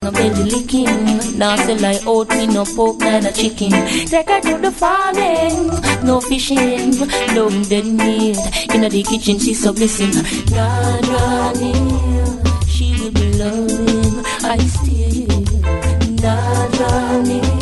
no belly licking. Now say like oat, me no pork, neither chicken. Take her to the farming, no fishing, no dead meat. In the kitchen, she's so blessing. God running, she will be loving. I still not running.